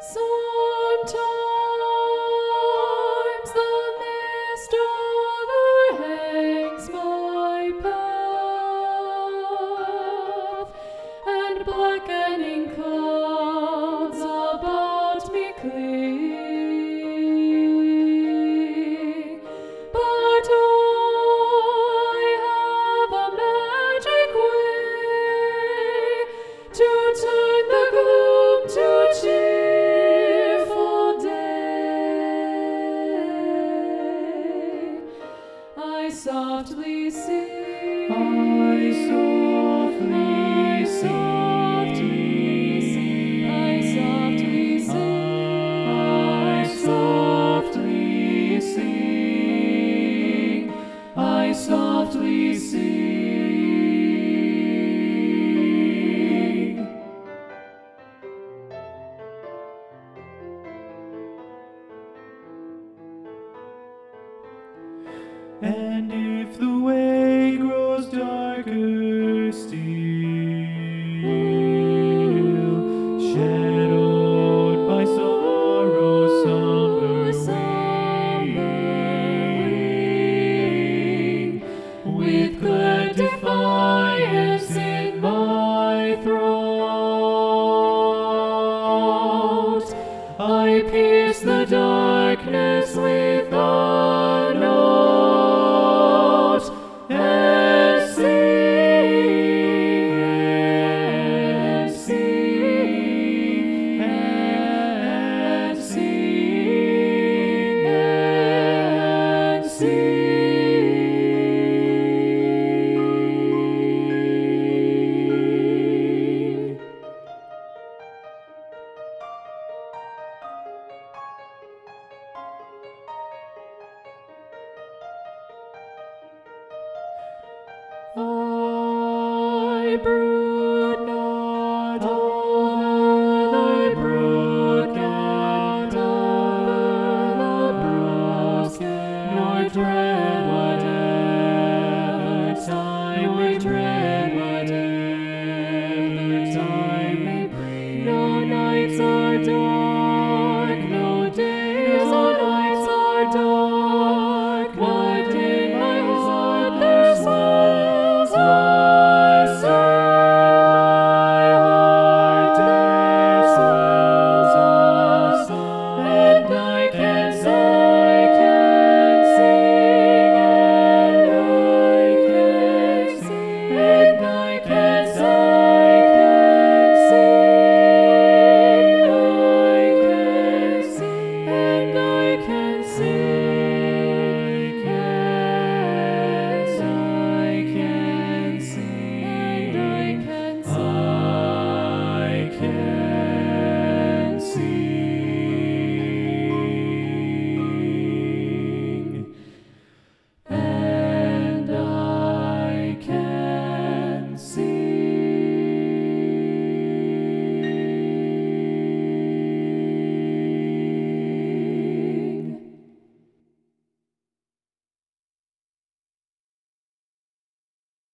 Sometimes the mist overhangs my path, and blackening clouds about me cling. But I have a magic way to turn the gloom to cheerful day. I softly sing. I softly sing. I softly sing. I softly sing. I softly sing. And if the way grows darker still, shadowed by sorrow's somber wing, with glad defiance in my throat, I pierce the darkness with a note, and sing, and sing, and sing, and sing. I brew